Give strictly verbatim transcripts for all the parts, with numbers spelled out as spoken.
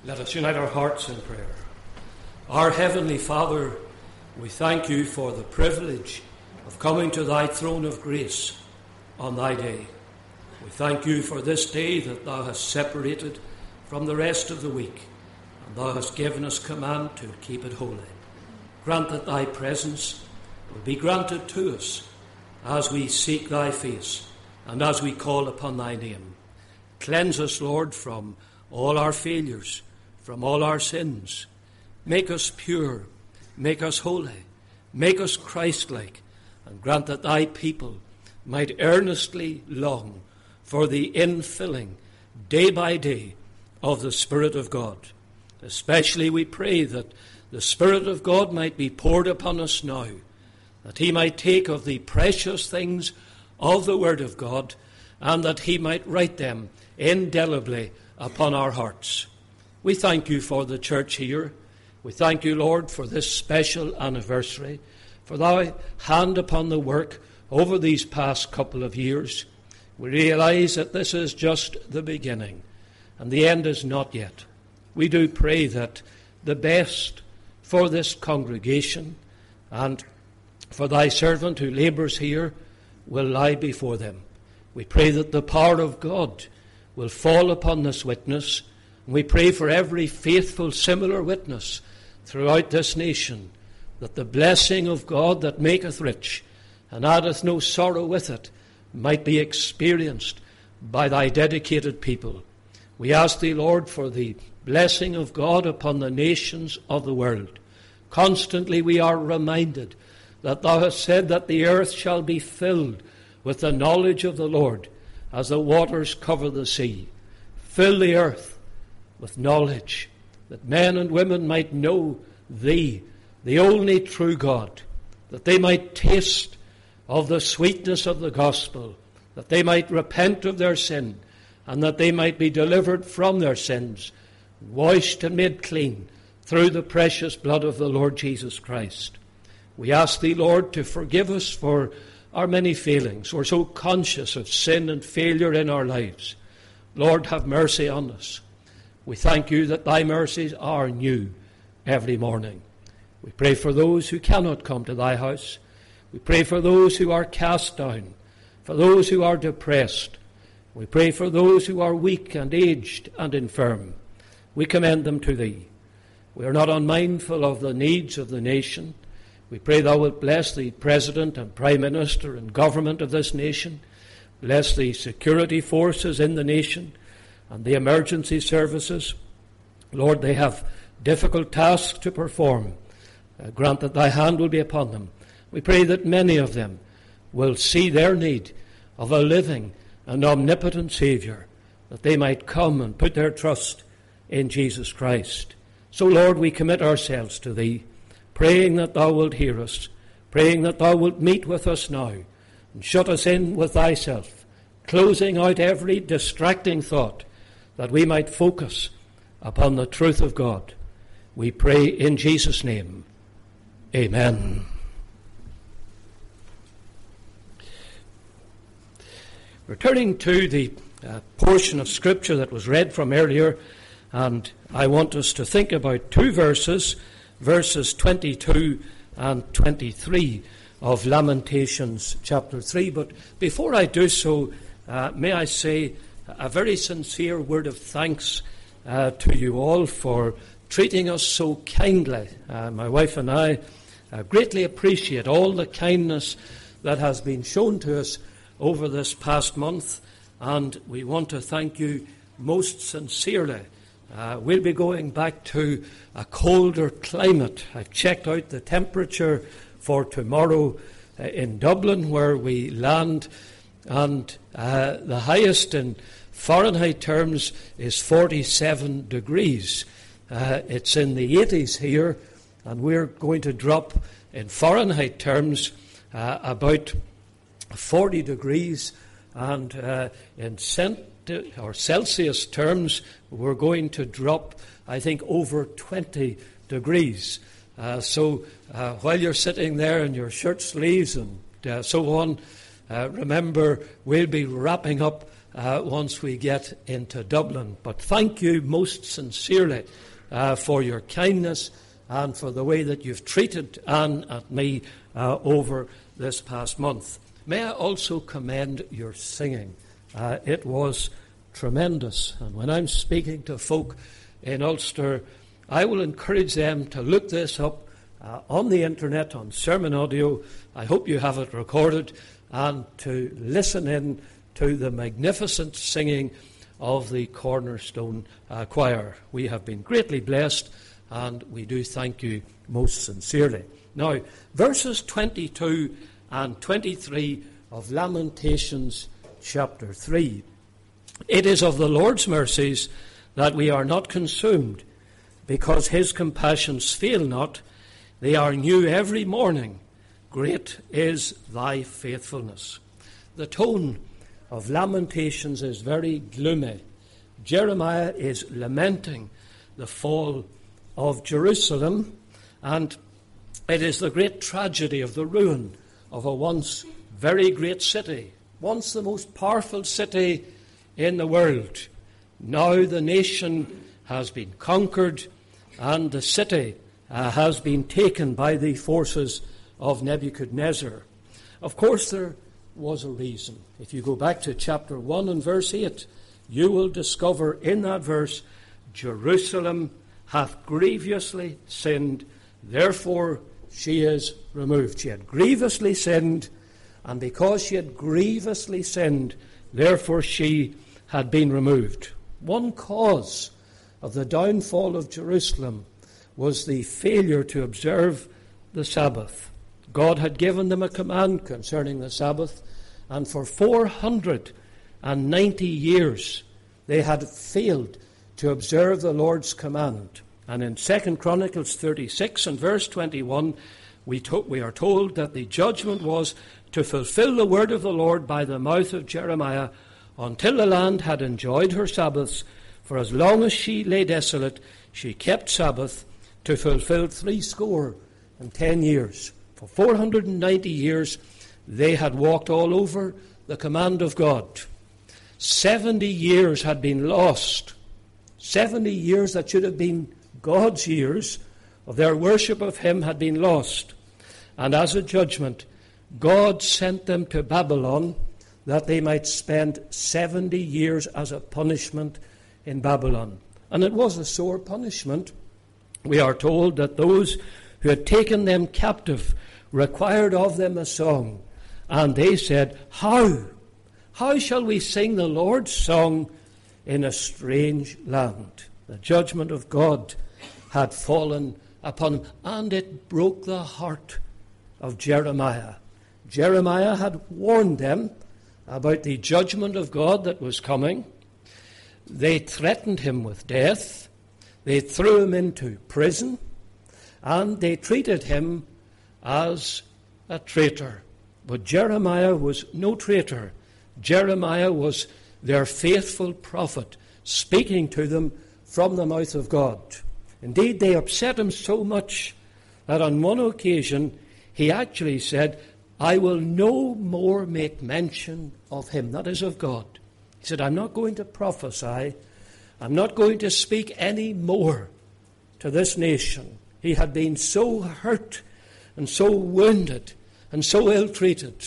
Let us unite our hearts in prayer. Our Heavenly Father, we thank you for the privilege of coming to thy throne of grace on thy day. We thank you for this day that thou hast separated from the rest of the week, and thou hast given us command to keep it holy. Grant that thy presence will be granted to us as we seek thy face and as we call upon thy name. Cleanse us, Lord, from all our failures, from all our sins. Make us pure, make us holy, make us Christ-like, and grant that thy people might earnestly long for the infilling, day by day, of the Spirit of God. Especially we pray that the Spirit of God might be poured upon us now, that he might take of the precious things of the Word of God, and that he might write them indelibly upon our hearts. We thank you for the church here. We thank you, Lord, for this special anniversary, for thy hand upon the work over these past couple of years. We realize that this is just the beginning, and the end is not yet. We do pray that the best for this congregation and for thy servant who labours here will lie before them. We pray that the power of God will fall upon this witness. And we pray for every faithful similar witness throughout this nation, that the blessing of God that maketh rich and addeth no sorrow with it might be experienced by thy dedicated people. We ask thee, Lord, for the blessing of God upon the nations of the world. Constantly we are reminded that thou hast said that the earth shall be filled with the knowledge of the Lord as the waters cover the sea. Fill the earth with knowledge, that men and women might know thee, the only true God, that they might taste of the sweetness of the gospel, that they might repent of their sin, and that they might be delivered from their sins, washed and made clean through the precious blood of the Lord Jesus Christ. We ask thee, Lord, to forgive us for our many failings. We're so conscious of sin and failure in our lives. Lord, have mercy on us. We thank you that thy mercies are new every morning. We pray for those who cannot come to thy house. We pray for those who are cast down, for those who are depressed. We pray for those who are weak and aged and infirm. We commend them to thee. We are not unmindful of the needs of the nation. We pray thou wilt bless the President and Prime Minister and government of this nation. Bless the security forces in the nation and the emergency services. Lord, they have difficult tasks to perform. Uh, grant that thy hand will be upon them. We pray that many of them will see their need of a living and omnipotent Saviour, that they might come and put their trust in Jesus Christ. So, Lord, we commit ourselves to thee, praying that thou wilt hear us, praying that thou wilt meet with us now, and shut us in with thyself, closing out every distracting thought, that we might focus upon the truth of God. We pray in Jesus' name. Amen. Returning to the uh, portion of Scripture that was read from earlier, and I want us to think about two verses, verses twenty-two and twenty-three of Lamentations chapter three. But before I do so, uh, may I say a very sincere word of thanks uh, to you all for treating us so kindly. Uh, my wife and I uh, greatly appreciate all the kindness that has been shown to us over this past month, and we want to thank you most sincerely. Uh, we'll be going back to a colder climate. I've checked out the temperature for tomorrow uh, in Dublin, where we land, and uh, the highest in Fahrenheit terms is forty-seven degrees. Uh, it's in the eighties here, and we're going to drop in Fahrenheit terms uh, about forty degrees, and uh, in cent- or Celsius terms, we're going to drop, I think, over twenty degrees. Uh, so uh, while you're sitting there in your shirt sleeves and uh, so on, uh, remember we'll be wrapping up uh, once we get into Dublin. But thank you most sincerely uh, for your kindness and for the way that you've treated Anne and me uh, over this past month. May I also commend your singing. Uh, it was tremendous. And when I'm speaking to folk in Ulster, I will encourage them to look this up uh, on the internet, on Sermon Audio. I hope you have it recorded, and to listen in to the magnificent singing of the Cornerstone uh, Choir. We have been greatly blessed, and we do thank you most sincerely. Now, verses twenty-two and twenty-three of Lamentations chapter three. It is of the Lord's mercies that we are not consumed, because his compassions fail not. They are new every morning. Great is thy faithfulness. The tone of Lamentations is very gloomy. Jeremiah is lamenting the fall of Jerusalem, and it is the great tragedy of the ruin of a once very great city, once the most powerful city in the world. Now the nation has been conquered, and the city uh, has been taken by the forces of Nebuchadnezzar. Of course, there was a reason. If you go back to chapter one and verse eight, you will discover in that verse, Jerusalem hath grievously sinned, therefore she is removed. She had grievously sinned, and because she had grievously sinned, therefore she had been removed. One cause of the downfall of Jerusalem was the failure to observe the Sabbath. God had given them a command concerning the Sabbath, and for four hundred ninety years they had failed to observe the Lord's command. And in Second Chronicles thirty-six and verse twenty-one, we, to- we are told that the judgment was to fulfill the word of the Lord by the mouth of Jeremiah, until the land had enjoyed her Sabbaths. For as long as she lay desolate, she kept Sabbath, to fulfill threescore and ten years. For four hundred ninety years they had walked all over the command of God. Seventy years had been lost. Seventy years that should have been God's years of their worship of him had been lost. And as a judgment, God sent them to Babylon, that they might spend seventy years as a punishment in Babylon. And it was a sore punishment. We are told that those who had taken them captive required of them a song. And they said, How? How shall we sing the Lord's song in a strange land? The judgment of God had fallen upon them, and it broke the heart of Jeremiah. Jeremiah had warned them about the judgment of God that was coming. They threatened him with death. They threw him into prison, and they treated him as a traitor. But Jeremiah was no traitor. Jeremiah was their faithful prophet, speaking to them from the mouth of God. Indeed, they upset him so much that on one occasion he actually said, I will no more make mention of him, that is of God. He said, I'm not going to prophesy. I'm not going to speak any more to this nation. He had been so hurt and so wounded and so ill-treated,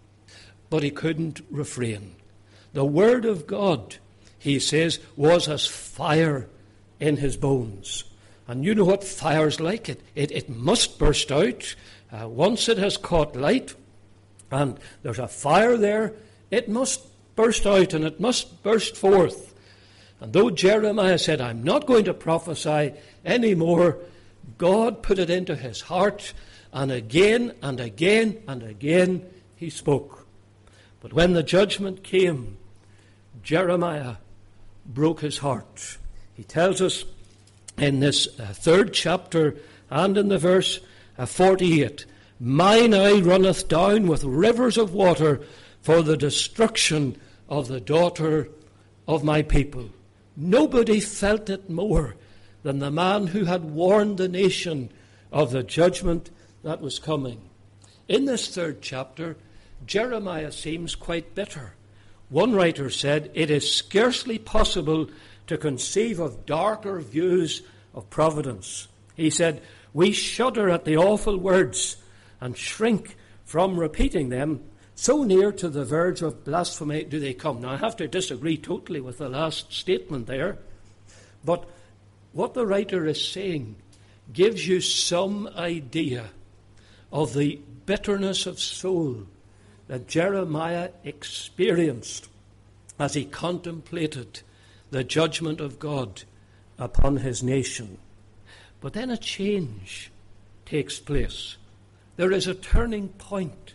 but he couldn't refrain. The word of God, he says, was as fire in his bones. And you know what fire's like. It, it, it must burst out. Uh, once it has caught light, and there's a fire there, it must burst out and it must burst forth. And though Jeremiah said, I'm not going to prophesy anymore, God put it into his heart, and again and again and again he spoke. But when the judgment came, Jeremiah broke his heart. He tells us in this uh, third chapter and in the verse uh, forty-eight, Mine eye runneth down with rivers of water for the destruction of the daughter of my people. Nobody felt it more than the man who had warned the nation of the judgment that was coming. In this third chapter, Jeremiah seems quite bitter. One writer said, "It is scarcely possible to conceive of darker views of providence." He said, "We shudder at the awful words and shrink from repeating them. So near to the verge of blasphemy do they come." Now, I have to disagree totally with the last statement there. But what the writer is saying gives you some idea of the bitterness of soul that Jeremiah experienced as he contemplated the judgment of God upon his nation. But then a change takes place. There is a turning point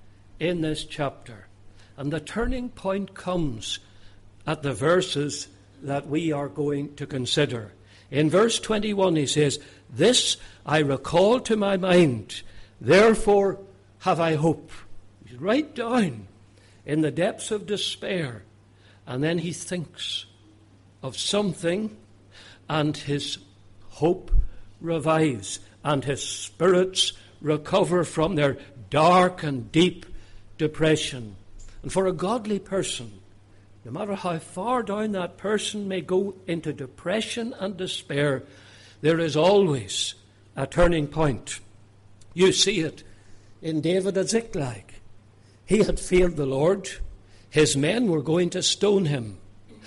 in this chapter, and the turning point comes at the verses that we are going to consider. In verse twenty-one he says, "This I recall to my mind, therefore have I hope." He's right down in the depths of despair, and then he thinks of something, and his hope revives, and his spirits recover from their dark and deep depression. And for a godly person, no matter how far down that person may go into depression and despair, there is always a turning point. You see it in David at Ziklag. He had failed the Lord. His men were going to stone him.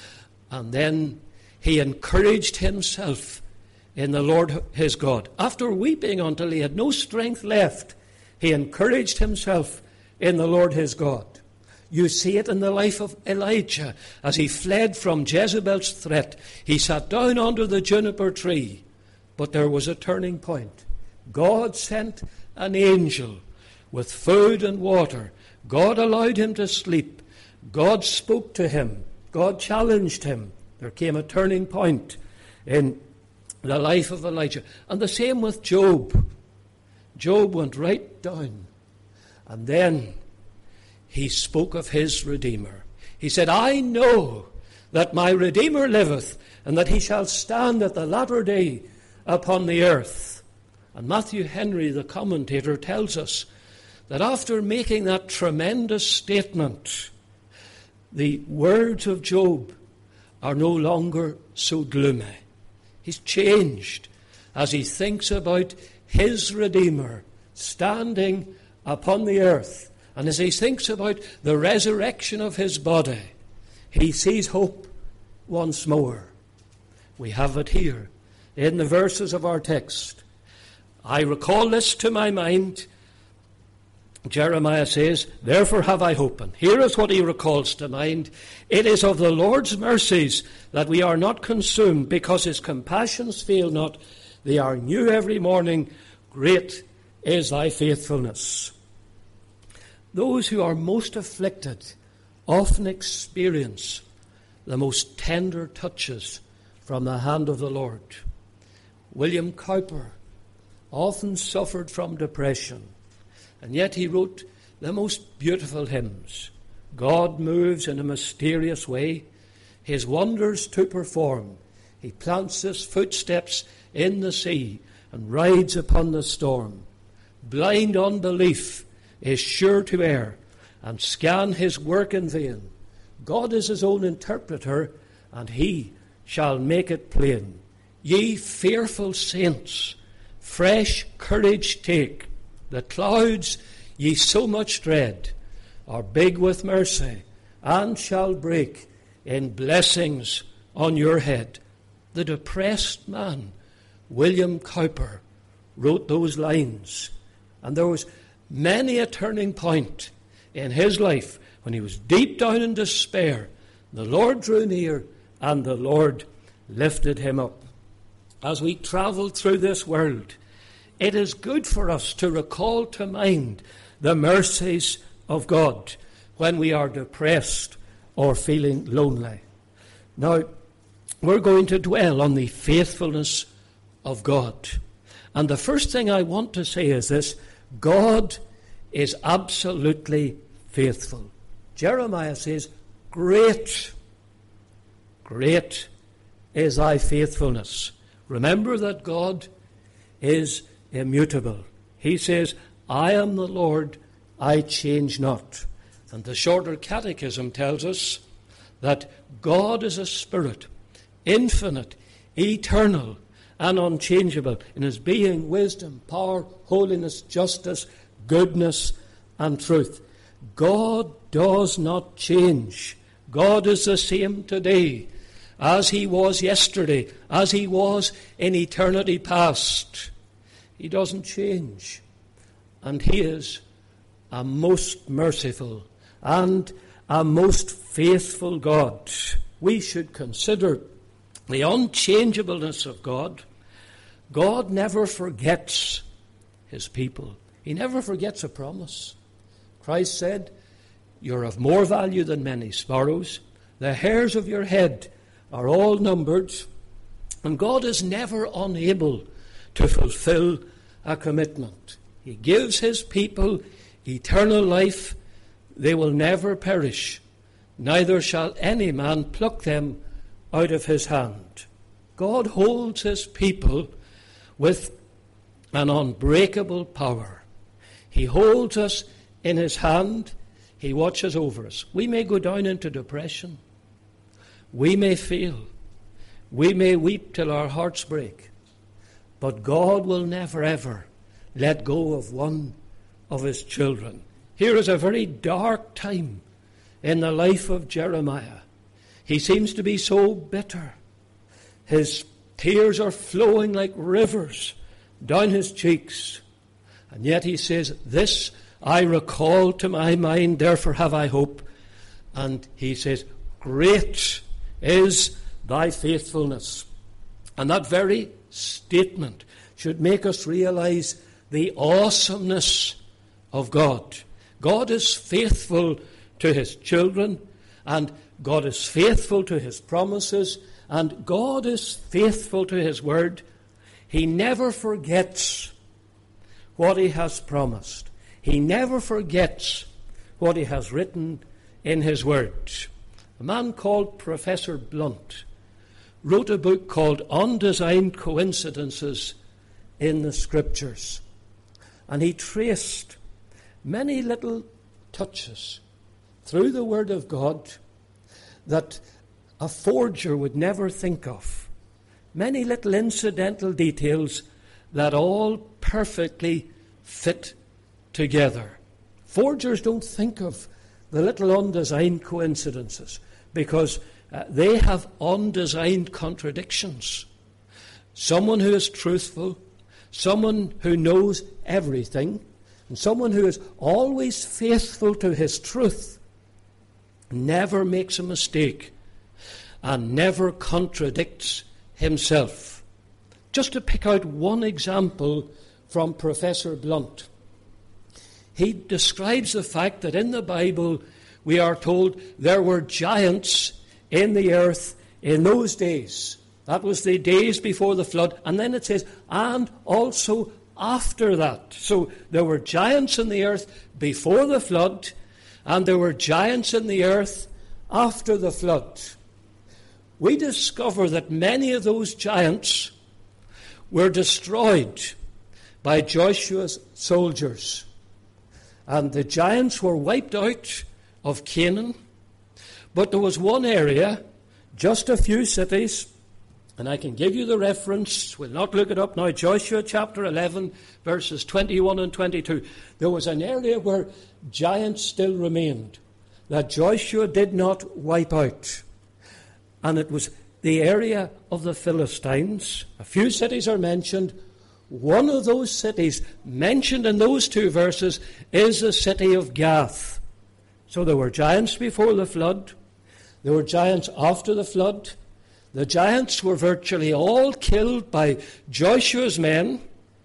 And then he encouraged himself in the Lord his God. After weeping until he had no strength left, he encouraged himself in the Lord his God. You see it in the life of Elijah. As he fled from Jezebel's threat, he sat down under the juniper tree. But there was a turning point. God sent an angel with food and water. God allowed him to sleep. God spoke to him. God challenged him. There came a turning point in the life of Elijah. And the same with Job. Job went right down. And then he spoke of his Redeemer. He said, "I know that my Redeemer liveth, and that he shall stand at the latter day upon the earth." And Matthew Henry, the commentator, tells us that after making that tremendous statement, the words of Job are no longer so gloomy. He's changed as he thinks about his Redeemer standing upon the earth. And as he thinks about the resurrection of his body, he sees hope once more. We have it here in the verses of our text. "I recall this to my mind," Jeremiah says, "therefore have I hope." And here is what he recalls to mind. "It is of the Lord's mercies that we are not consumed, because his compassions fail not. They are new every morning. Great is thy faithfulness." Those who are most afflicted often experience the most tender touches from the hand of the Lord. William Cowper often suffered from depression, and yet he wrote the most beautiful hymns. God moves in a mysterious way, his wonders to perform. He plants his footsteps in the sea and rides upon the storm. Blind unbelief is sure to err and scan his work in vain. God is his own interpreter, and he shall make it plain. Ye fearful saints, fresh courage take. The clouds ye so much dread are big with mercy, and shall break in blessings on your head. The depressed man, William Cowper, wrote those lines, and there was many a turning point in his life when he was deep down in despair. The Lord drew near, and the Lord lifted him up. As we travel through this world, it is good for us to recall to mind the mercies of God when we are depressed or feeling lonely. Now, we're going to dwell on the faithfulness of God. And the first thing I want to say is this: God is absolutely faithful. Jeremiah says, Great, great is thy faithfulness. Remember that God is immutable. He says, I am the Lord, I change not. And the Shorter Catechism tells us that God is a spirit, infinite, eternal, and unchangeable in his being, wisdom, power, holiness, justice, goodness, and truth. God does not change. God is the same today as he was yesterday, as he was in eternity past. He doesn't change. And he is a most merciful and a most faithful God. We should consider the unchangeableness of God. God never forgets his people. He never forgets a promise. Christ said, "You're of more value than many sparrows. The hairs of your head are all numbered." And God is never unable to fulfill a commitment. He gives his people eternal life. They will never perish, neither shall any man pluck them out of his hand. God holds his people with an unbreakable power. He holds us in his hand. He watches over us. We may go down into depression. We may fail. We may weep till our hearts break. But God will never, ever let go of one of his children. Here is a very dark time in the life of Jeremiah. He seems to be so bitter. His tears are flowing like rivers down his cheeks. And yet he says, "This I recall to my mind, therefore have I hope." And he says, "Great is thy faithfulness." And that very statement should make us realize the awesomeness of God. God is faithful to his children, and God is faithful to his promises, and God is faithful to his word. He never forgets what he has promised. He never forgets what he has written in his word. A man called Professor Blunt wrote a book called Undesigned Coincidences in the Scriptures. And he traced many little touches through the Word of God that a forger would never think of. Many little incidental details that all perfectly fit together. Forgers don't think of the little undesigned coincidences because uh, they have undesigned contradictions. Someone who is truthful, someone who knows everything, and someone who is always faithful to his truth never makes a mistake and never contradicts himself. Just to pick out one example from Professor Blunt, he describes the fact that in the Bible we are told there were giants in the earth in those days. That was the days before the flood. And then it says, and also after that. So there were giants in the earth before the flood, and there were giants in the earth after the flood. We discover that many of those giants were destroyed by Joshua's soldiers. And the giants were wiped out of Canaan. But there was one area, just a few cities, and I can give you the reference. We'll not look it up now. Joshua chapter eleven, verses twenty-one and twenty-two. There was an area where giants still remained, that Joshua did not wipe out. And it was the area of the Philistines. A few cities are mentioned. One of those cities mentioned in those two verses is the city of Gath. So there were giants before the flood. There were giants after the flood. The giants were virtually all killed by Joshua's men,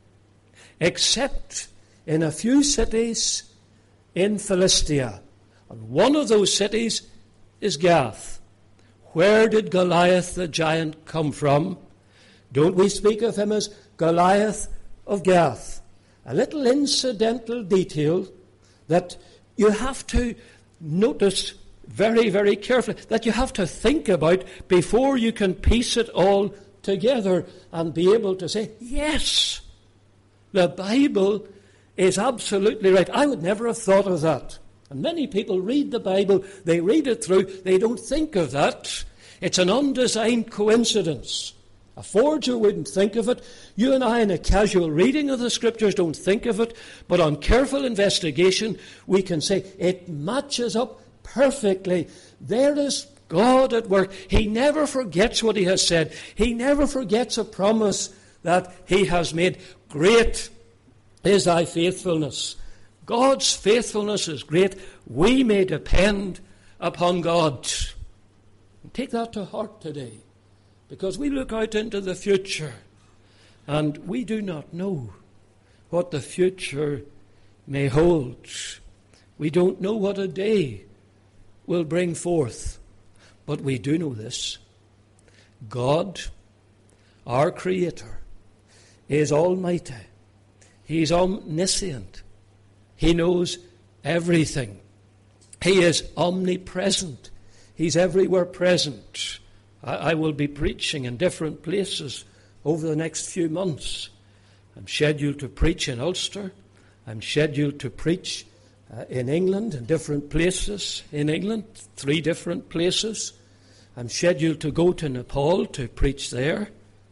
except in a few cities in Philistia. And one of those cities is Gath. Where did Goliath the giant come from? Don't we speak of him as Goliath of Gath? A little incidental detail that you have to notice very, very carefully, that you have to think about before you can piece it all together and be able to say, yes, the Bible is absolutely right. I would never have thought of that. And many people read the Bible, they read it through, they don't think of that. It's an undesigned coincidence. A forger wouldn't think of it. You and I, in a casual reading of the Scriptures, don't think of it. But on careful investigation, we can say it matches up perfectly. There is God at work. He never forgets what He has said. He never forgets a promise that He has made. Great is thy faithfulness. God's faithfulness is great. We may depend upon God. Take that to heart today, because we look out into the future and we do not know what the future may hold. We don't know what a day will bring forth, but we do know this. God, our Creator, is almighty. He's omniscient. He knows everything. He is omnipresent. He's everywhere present. I, I will be preaching in different places over the next few months. I'm scheduled to preach in Ulster. I'm scheduled to preach uh, in England, in different places in England, three different places. I'm scheduled to go to Nepal to preach there.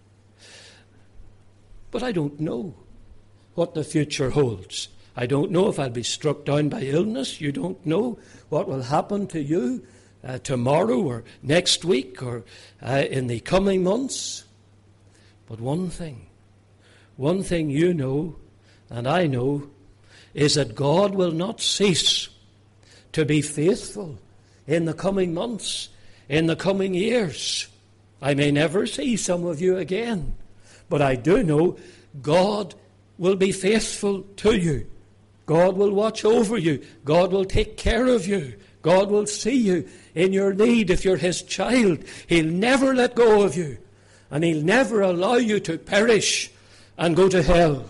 But I don't know what the future holds. I don't know if I'll be struck down by illness. You don't know what will happen to you uh, tomorrow or next week or uh, in the coming months. But one thing, one thing you know and I know is that God will not cease to be faithful in the coming months, in the coming years. I may never see some of you again, but I do know God will be faithful to you. God will watch over you. God will take care of you. God will see you in your need if you're His child. He'll never let go of you. And He'll never allow you to perish and go to hell.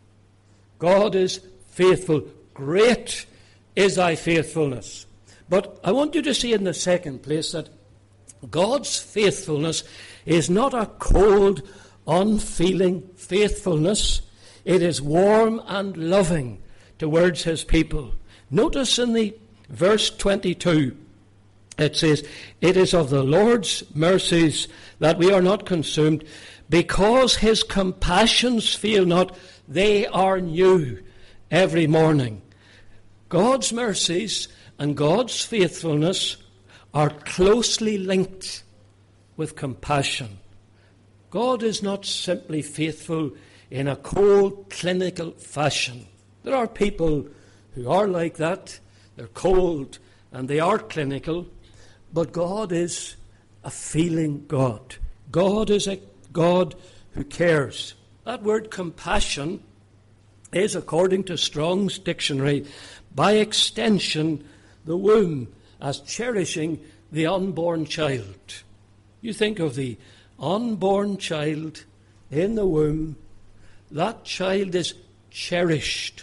God is faithful. Great is thy faithfulness. But I want you to see in the second place that God's faithfulness is not a cold, unfeeling faithfulness. It is warm and loving towards His people. Notice in the verse twenty-two, it says, "It is of the Lord's mercies that we are not consumed, because His compassions fail not. They are new every morning." God's mercies and God's faithfulness are closely linked with compassion. God is not simply faithful in a cold, clinical fashion. There are people who are like that. They're cold and they are clinical. But God is a feeling God. God is a God who cares. That word compassion is, according to Strong's dictionary, by extension, the womb as cherishing the unborn child. You think of the unborn child in the womb. That child is cherished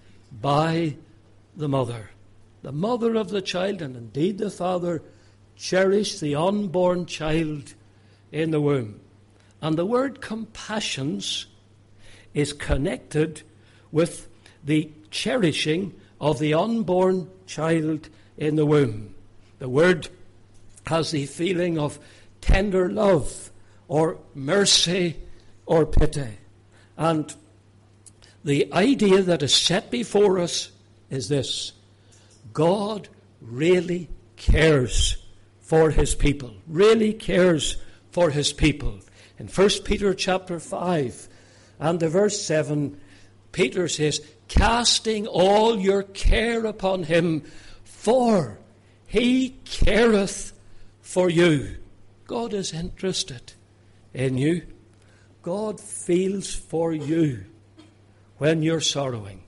by the mother. The mother of the child, and indeed the father, cherish the unborn child in the womb. And the word compassions is connected with the cherishing of the unborn child in the womb. The word has the feeling of tender love or mercy or pity. And the idea that is set before us is this: God really cares for His people, really cares for His people. In First Peter chapter five and the verse seven, Peter says, "Casting all your care upon Him, for He careth for you." God is interested in you. God feels for you when you're sorrowing.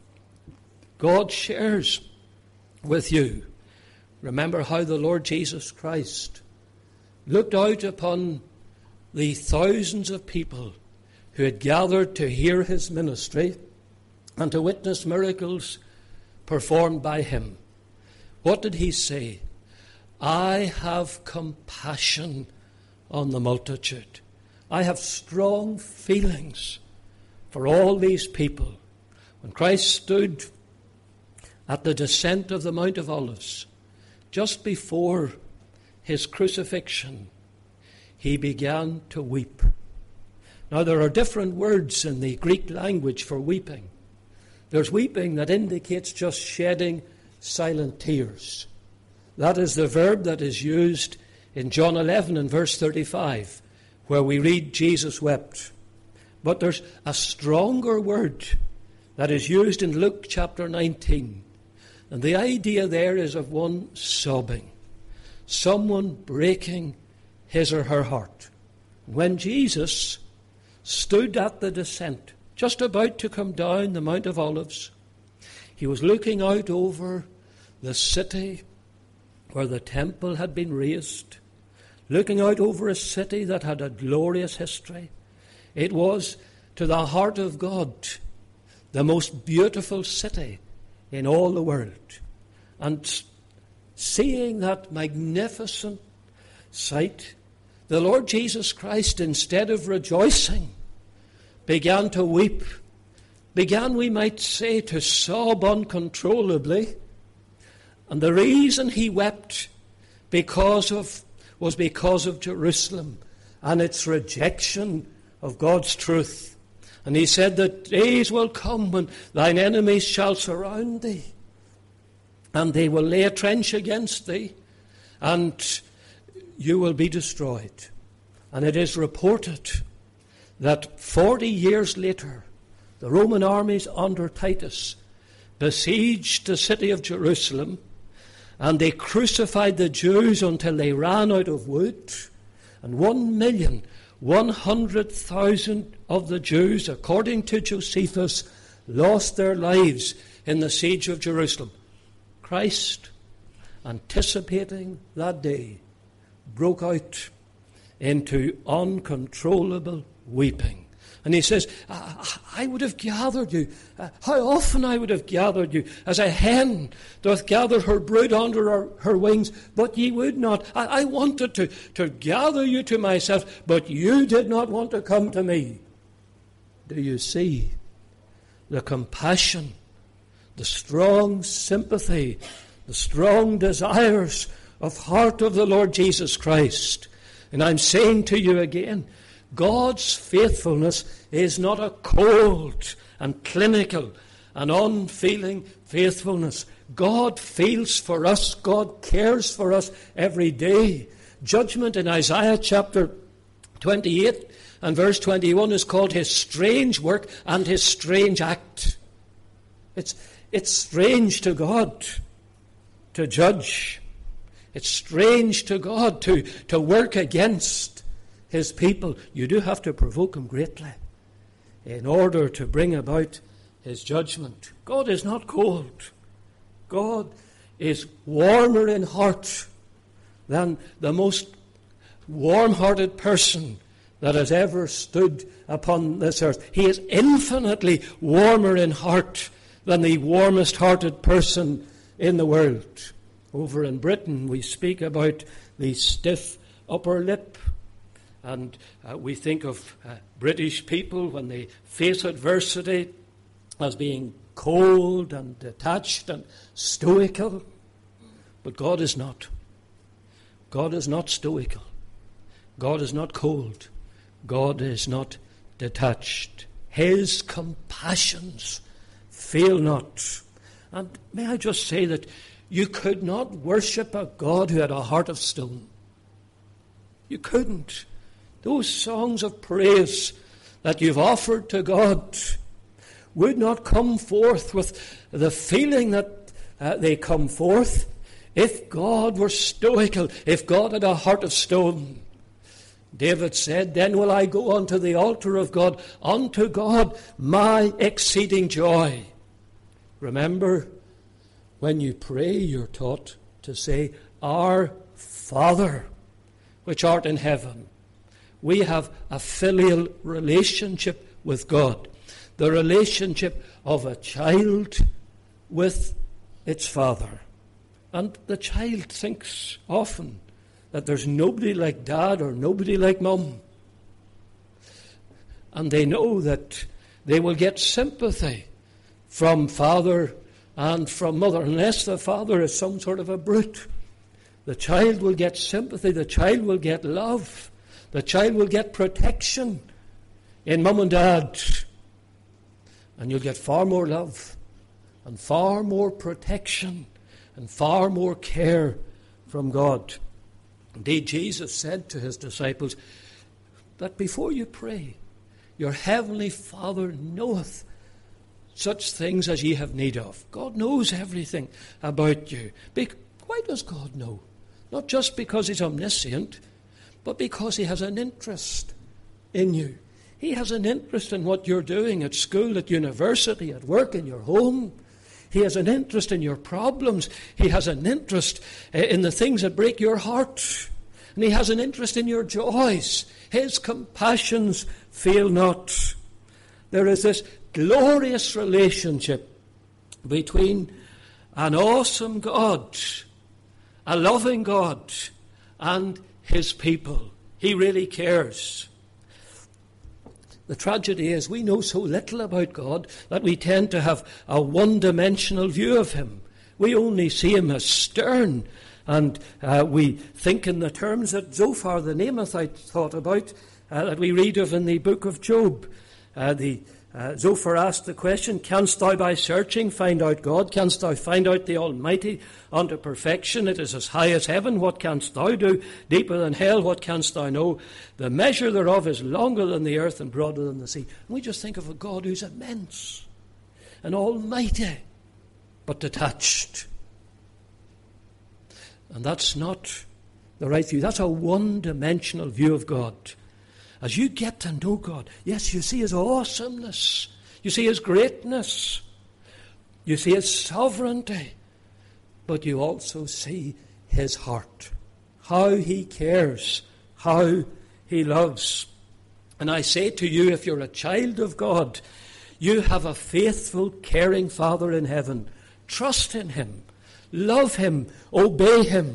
God shares with you. Remember how the Lord Jesus Christ looked out upon the thousands of people who had gathered to hear His ministry and to witness miracles performed by Him. What did He say? "I have compassion on the multitude." I have strong feelings for all these people. When Christ stood at the descent of the Mount of Olives, just before his crucifixion, he began to weep. Now, there are different words in the Greek language for weeping. There's weeping that indicates just shedding silent tears. That is the verb that is used in John eleven and verse thirty-five, where we read Jesus wept. But there's a stronger word that is used in Luke chapter nineteen. And the idea there is of one sobbing, someone breaking his or her heart. When Jesus stood at the descent, just about to come down the Mount of Olives, he was looking out over the city where the temple had been raised, looking out over a city that had a glorious history. It was, to the heart of God, the most beautiful city in all the world. And seeing that magnificent sight, the Lord Jesus Christ, instead of rejoicing, began to weep, began, we might say, to sob uncontrollably. And the reason he wept because of was because of Jerusalem and its rejection of God's truth. And he said that days will come when thine enemies shall surround thee, and they will lay a trench against thee, and you will be destroyed. And it is reported that forty years later, the Roman armies under Titus besieged the city of Jerusalem, and they crucified the Jews until they ran out of wood, and one million one hundred thousand of the Jews, according to Josephus, lost their lives in the siege of Jerusalem. Christ, anticipating that day, broke out into uncontrollable weeping. And he says, I, I would have gathered you. Uh, how often I would have gathered you, as a hen doth gather her brood under her, her wings, but ye would not. I, I wanted to, to gather you to myself, but you did not want to come to me. Do you see the compassion, the strong sympathy, the strong desires of heart of the Lord Jesus Christ? And I'm saying to you again, God's faithfulness is not a cold and clinical and unfeeling faithfulness. God feels for us. God cares for us every day. Judgment in Isaiah chapter twenty-eight and verse twenty-one is called his strange work and his strange act. It's, it's strange to God to judge. It's strange to God to, to work against his people. You do have to provoke him greatly in order to bring about his judgment. God is not cold. God is warmer in heart than the most warm-hearted person that has ever stood upon this earth. He is infinitely warmer in heart than the warmest-hearted person in the world. Over in Britain, we speak about the stiff upper lip. And uh, we think of uh, British people when they face adversity as being cold and detached and stoical. But God is not. God is not stoical. God is not cold. God is not detached. His compassions fail not. And may I just say that you could not worship a God who had a heart of stone. You couldn't. Those songs of praise that you've offered to God would not come forth with the feeling that uh, they come forth if God were stoical, if God had a heart of stone. David said, then will I go unto the altar of God, unto God my exceeding joy. Remember, when you pray, you're taught to say, Our Father, which art in heaven. We have a filial relationship with God, the relationship of a child with its father. And the child thinks often that there's nobody like dad or nobody like mum. And they know that they will get sympathy from father and from mother, unless the father is some sort of a brute. The child will get sympathy, the child will get love, the child will get protection in mum and dad. And you'll get far more love and far more protection and far more care from God. Indeed, Jesus said to his disciples that before you pray, your heavenly Father knoweth such things as ye have need of. God knows everything about you. Why does God know? Not just because he's omniscient, but because he has an interest in you. He has an interest in what you're doing at school, at university, at work, in your home. He has an interest in your problems. He has an interest in the things that break your heart. And he has an interest in your joys. His compassions fail not. There is this glorious relationship between an awesome God, a loving God, and his people. He really cares. The tragedy is we know so little about God that we tend to have a one-dimensional view of him. We only see him as stern, and uh, we think in the terms that Zophar the Naamathite thought about, uh, that we read of in the book of Job. Uh, the uh, Zophar asked the question, canst thou by searching find out God? Canst thou find out the Almighty unto perfection? It is as high as heaven. What canst thou do? Deeper than hell. What canst thou know? The measure thereof is longer than the earth and broader than the sea. And we just think of a God who's immense and almighty, but detached. And that's not the right view. That's a one-dimensional view of God. As you get to know God, yes, you see his awesomeness. You see his greatness. You see his sovereignty. But you also see his heart. How he cares. How he loves. And I say to you, if you're a child of God, you have a faithful, caring Father in heaven. Trust in him. Love him. Obey him.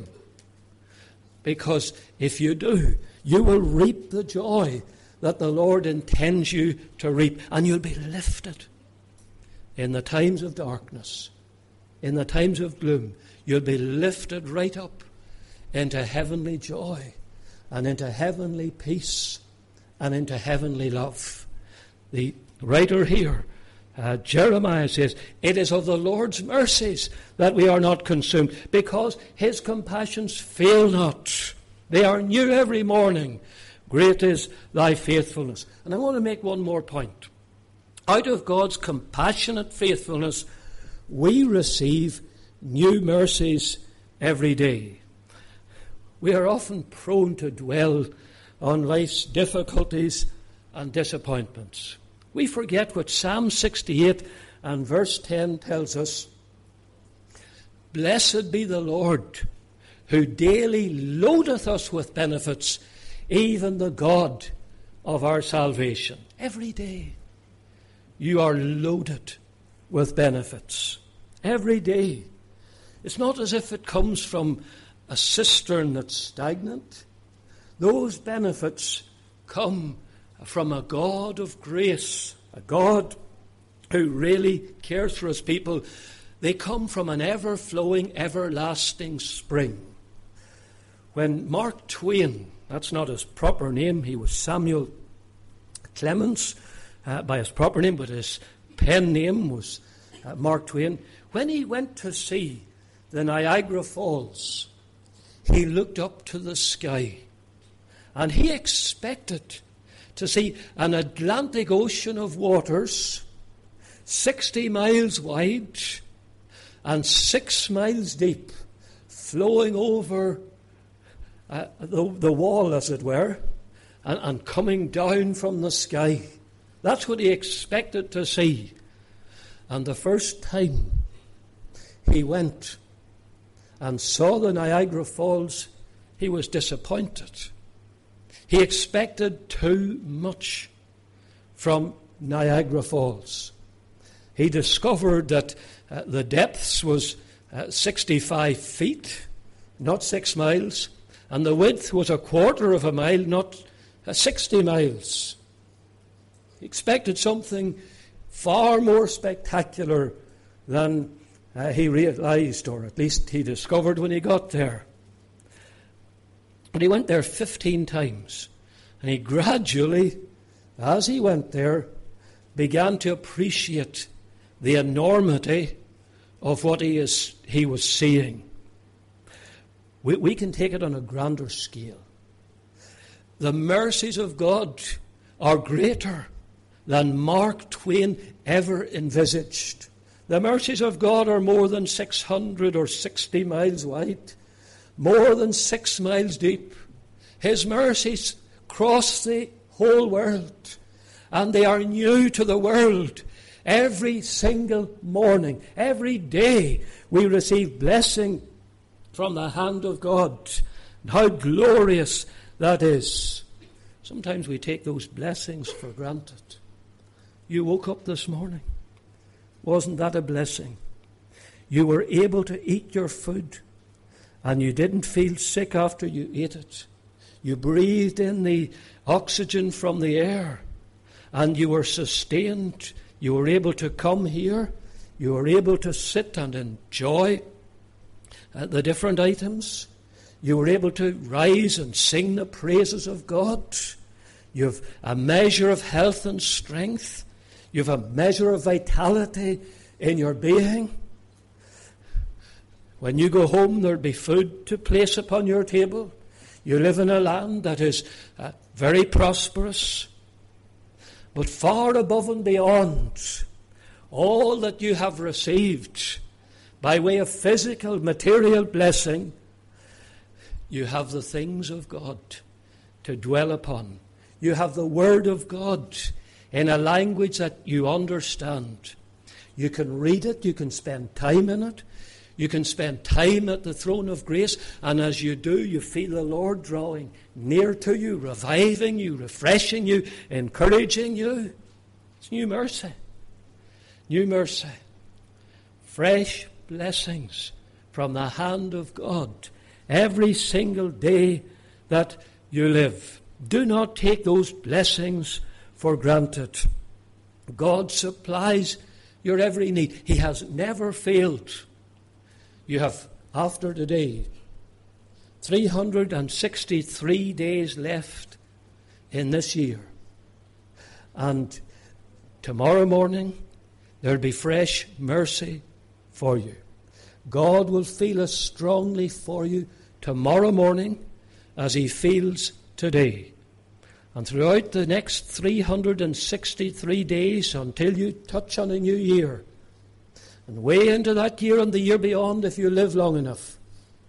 Because if you do, you will reap the joy that the Lord intends you to reap. And you'll be lifted in the times of darkness, in the times of gloom. You'll be lifted right up into heavenly joy and into heavenly peace and into heavenly love. The writer here, uh, Jeremiah, says, it is of the Lord's mercies that we are not consumed, because his compassions fail not. They are new every morning. Great is thy faithfulness. And I want to make one more point. Out of God's compassionate faithfulness, we receive new mercies every day. We are often prone to dwell on life's difficulties and disappointments. We forget what Psalm sixty-eight and verse ten tells us. Blessed be the Lord, who daily loadeth us with benefits, even the God of our salvation. Every day you are loaded with benefits. Every day. It's not as if it comes from a cistern that's stagnant. Those benefits come from a God of grace, a God who really cares for his people. They come from an ever-flowing, everlasting spring. When Mark Twain, that's not his proper name, he was Samuel Clemens uh, by his proper name, but his pen name was uh, Mark Twain. When he went to see the Niagara Falls, he looked up to the sky and he expected to see an Atlantic Ocean of waters sixty miles wide and six miles deep, flowing over Uh, the, the wall, as it were, and, and coming down from the sky. That's what he expected to see. And the first time he went and saw the Niagara Falls, he was disappointed. He expected too much from Niagara Falls. He discovered that uh, the depths was uh, sixty-five feet, not six miles. And the width was a quarter of a mile, not uh, sixty miles. He expected something far more spectacular than uh, he realized, or at least he discovered when he got there. But he went there fifteen times. And he gradually, as he went there, began to appreciate the enormity of what he is he was seeing. We, we can take it on a grander scale. The mercies of God are greater than Mark Twain ever envisaged. The mercies of God are more than six hundred or sixty miles wide, more than six miles deep. His mercies cross the whole world, and they are new to the world. Every single morning, every day, we receive blessing from the hand of God. And how glorious that is. Sometimes we take those blessings for granted. You woke up this morning. Wasn't that a blessing? You were able to eat your food, and you didn't feel sick after you ate it. You breathed in the oxygen from the air, and you were sustained. You were able to come here. You were able to sit and enjoy uh, the different items. You were able to rise and sing the praises of God. You have a measure of health and strength. You have a measure of vitality in your being. When you go home, there'll be food to place upon your table. You live in a land that is uh, very prosperous. But far above and beyond all that you have received by way of physical, material blessing, you have the things of God to dwell upon. You have the Word of God in a language that you understand. You can read it, you can spend time in it, you can spend time at the throne of grace, and as you do, you feel the Lord drawing near to you, reviving you, refreshing you, encouraging you. It's new mercy. New mercy. Fresh blessings from the hand of God every single day that you live. Do not take those blessings for granted. God supplies your every need. He has never failed. You have, after today, three hundred sixty-three days left in this year. And tomorrow morning, there'll be fresh mercy for you. God will feel as strongly for you tomorrow morning as he feels today. And throughout the next three hundred sixty-three days until you touch on a new year, and way into that year and the year beyond if you live long enough,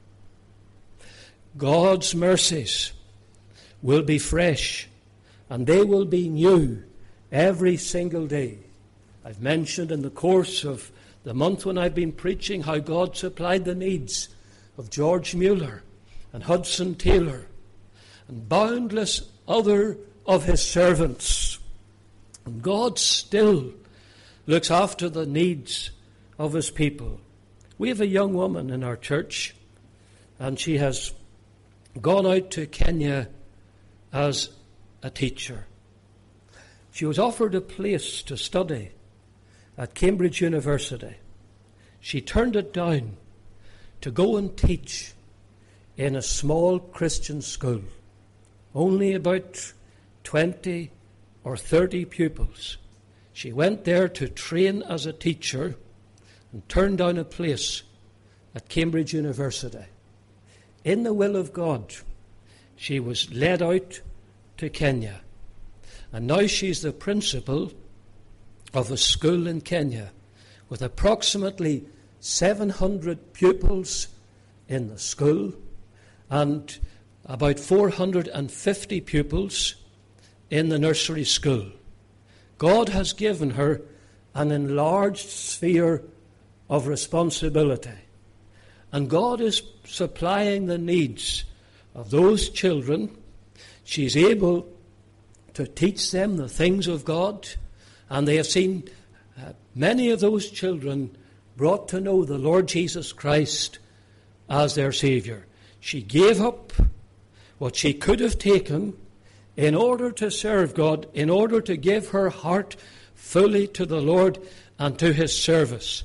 God's mercies will be fresh and they will be new every single day. I've mentioned in the course of the month when I've been preaching how God supplied the needs of George Mueller and Hudson Taylor and boundless other of his servants. And God still looks after the needs of his people. We have a young woman in our church, and she has gone out to Kenya as a teacher. She was offered a place to study at Cambridge University. She turned it down to go and teach in a small Christian school. Only about twenty or thirty pupils. She went there to train as a teacher and turned down a place at Cambridge University. In the will of God, she was led out to Kenya. And now she's the principal of a school in Kenya with approximately seven hundred pupils in the school and about four hundred fifty pupils in the nursery school. God has given her an enlarged sphere of responsibility. And God is supplying the needs of those children. She's able to teach them the things of God, and they have seen uh, many of those children brought to know the Lord Jesus Christ as their Saviour. She gave up what she could have taken in order to serve God, in order to give her heart fully to the Lord and to his service.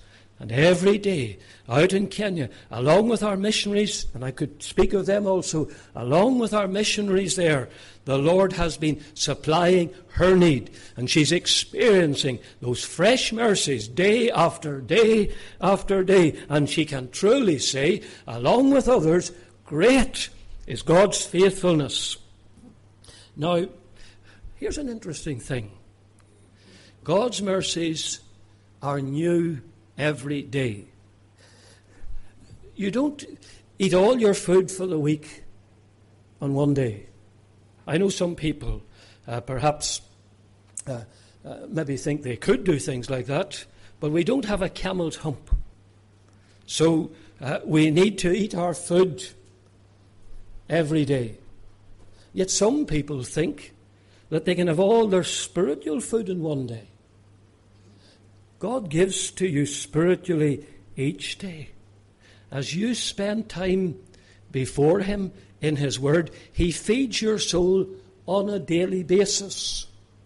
And every day out in Kenya, along with our missionaries, and I could speak of them also, along with our missionaries there, the Lord has been supplying her need. And she's experiencing those fresh mercies day after day after day. And she can truly say, along with others, great is God's faithfulness. Now, here's an interesting thing. God's mercies are new every day. You don't eat all your food for the week on one day. I know some people uh, perhaps uh, uh, maybe think they could do things like that, but we don't have a camel's hump. So uh, we need to eat our food every day. Yet some people think that they can have all their spiritual food in one day. God gives to you spiritually each day. As you spend time before Him in His Word, He feeds your soul on a daily basis.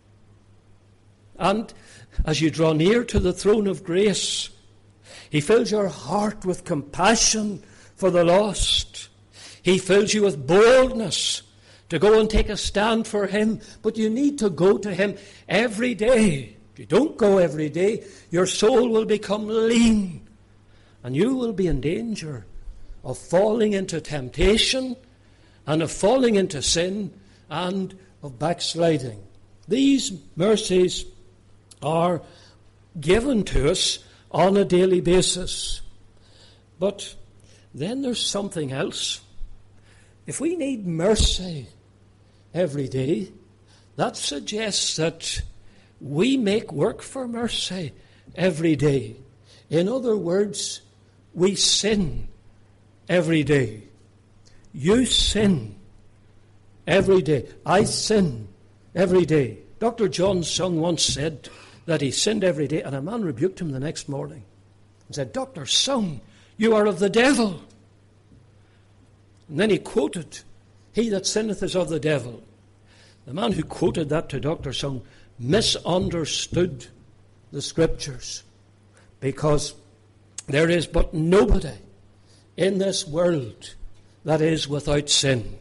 And as you draw near to the throne of grace, He fills your heart with compassion for the lost. He fills you with boldness to go and take a stand for Him. But you need to go to Him every day. If you don't go every day, your soul will become lean, and you will be in danger of falling into temptation and of falling into sin and of backsliding. These mercies are given to us on a daily basis. But then there's something else. If we need mercy every day, that suggests that we make work for mercy every day. In other words, we sin every day. You sin every day. I sin every day. Doctor John Sung once said that he sinned every day, and a man rebuked him the next morning and said, Doctor Sung, you are of the devil. And then he quoted, he that sinneth is of the devil. The man who quoted that to Doctor Sung misunderstood the Scriptures, because there is but nobody in this world that is without sin.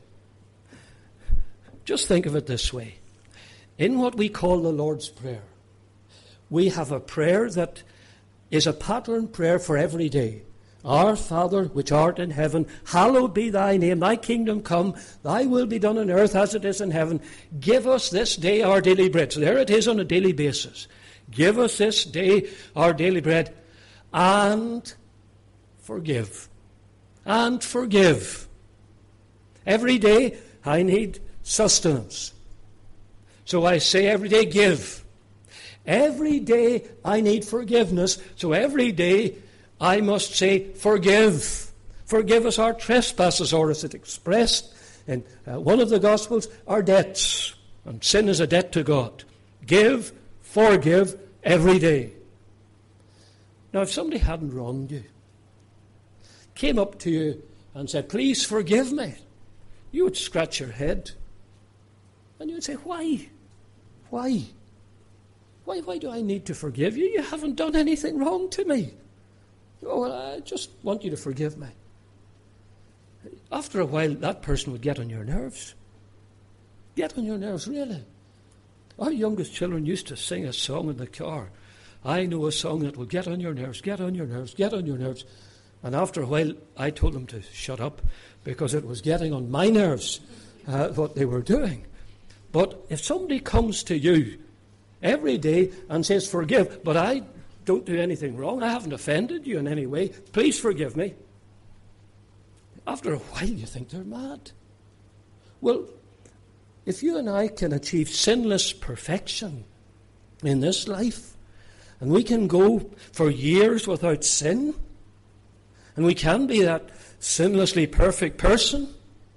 Just think of it this way. In what we call the Lord's Prayer, we have a prayer that is a pattern prayer for every day. Our Father, which art in heaven, hallowed be thy name. Thy kingdom come. Thy will be done on earth as it is in heaven. Give us this day our daily bread. So there it is on a daily basis. Give us this day our daily bread, and forgive. And forgive. Every day I need sustenance. So I say every day, give. Every day I need forgiveness. So every day I must say, forgive. Forgive us our trespasses, or as it expressed in uh, one of the Gospels, our debts. And sin is a debt to God. Give, forgive every day. Now, if somebody hadn't wronged you, came up to you and said, please forgive me, you would scratch your head. And you would say, why? Why? Why, why do I need to forgive you? You haven't done anything wrong to me. Oh, well, I just want you to forgive me. After a while, that person would get on your nerves. Get on your nerves, really. Our youngest children used to sing a song in the car. I know a song that will get on your nerves, get on your nerves, get on your nerves. And after a while, I told them to shut up, because it was getting on my nerves, uh, what they were doing. But if somebody comes to you every day and says, forgive, but I don't do anything wrong, I haven't offended you in any way, please forgive me. After a while you think they're mad. Well, if you and I can achieve sinless perfection in this life, and we can go for years without sin, and we can be that sinlessly perfect person,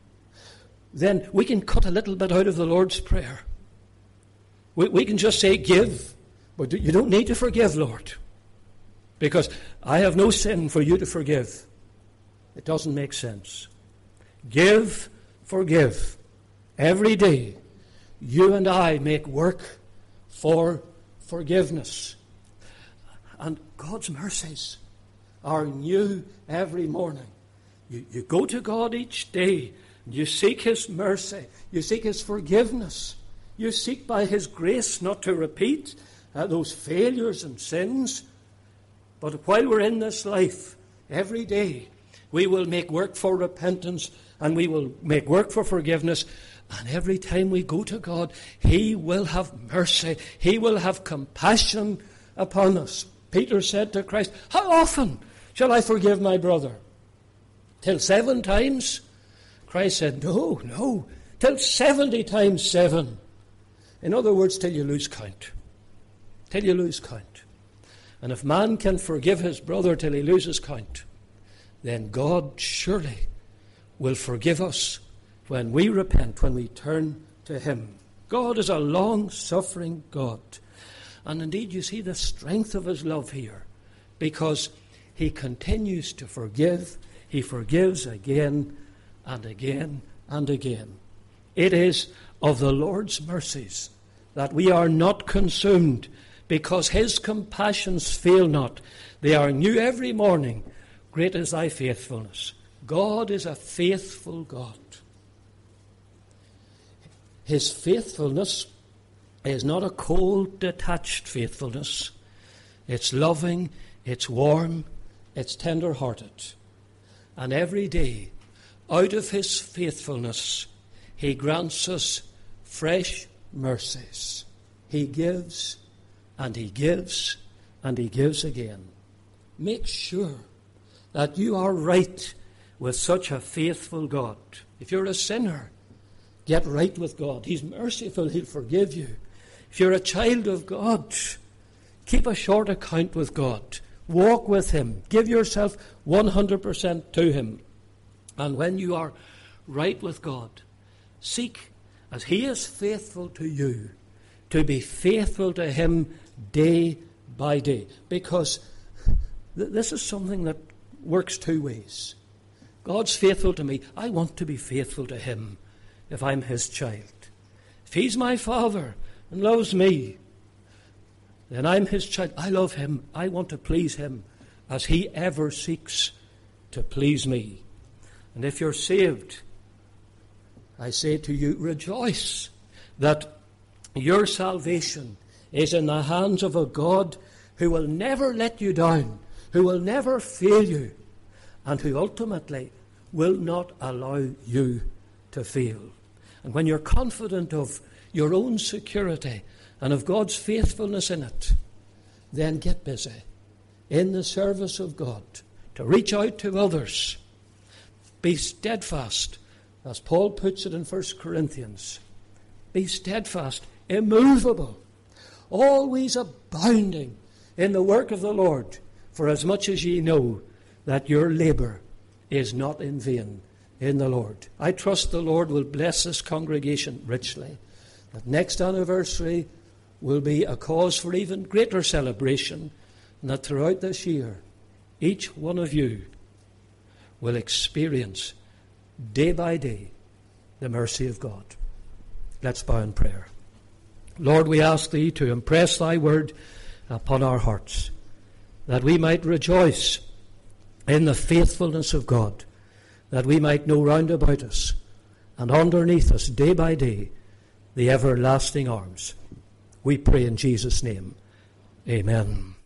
then we can cut a little bit out of the Lord's Prayer. We, we can just say, give. But you don't need to forgive, Lord, because I have no sin for you to forgive. It doesn't make sense. Give, forgive. Every day, you and I make work for forgiveness. And God's mercies are new every morning. You, you go to God each day, and you seek His mercy, you seek His forgiveness, you seek by His grace not to repeat uh, those failures and sins. But while we're in this life, every day, we will make work for repentance, and we will make work for forgiveness. And every time we go to God, He will have mercy. He will have compassion upon us. Peter said to Christ, how often shall I forgive my brother? Till seven times? Christ said, no, no, till seventy times seven. In other words, till you lose count. Till you lose count. And if man can forgive his brother till he loses count, then God surely will forgive us when we repent, when we turn to Him. God is a long-suffering God. And indeed, you see the strength of His love here, because He continues to forgive. He forgives again and again and again. It is of the Lord's mercies that we are not consumed, because His compassions fail not. They are new every morning. Great is thy faithfulness. God is a faithful God. His faithfulness is not a cold, detached faithfulness. It's loving, it's warm, it's tender-hearted. And every day, out of His faithfulness, He grants us fresh mercies. He gives, and He gives, and He gives again. Make sure that you are right with such a faithful God. If you're a sinner, get right with God. He's merciful. He'll forgive you. If you're a child of God, keep a short account with God. Walk with Him. Give yourself one hundred percent to Him. And when you are right with God, seek, as He is faithful to you, to be faithful to Him day by day. Because th- this is something that works two ways. God's faithful to me. I want to be faithful to Him if I'm His child. If He's my Father and loves me, then I'm His child. I love Him. I want to please Him as He ever seeks to please me. And if you're saved, I say to you, rejoice that your salvation is in the hands of a God who will never let you down, who will never fail you, and who ultimately will not allow you to fail. And when you're confident of your own security and of God's faithfulness in it, then get busy in the service of God to reach out to others. Be steadfast, as Paul puts it in First Corinthians. Be steadfast, immovable, always abounding in the work of the Lord, for as much as ye know that your labour is not in vain in the Lord. I trust the Lord will bless this congregation richly. That next anniversary will be a cause for even greater celebration, and that throughout this year, each one of you will experience day by day the mercy of God. Let's bow in prayer. Lord, we ask Thee to impress Thy word upon our hearts, that we might rejoice in the faithfulness of God, that we might know round about us and underneath us day by day the everlasting arms. We pray in Jesus' name. Amen.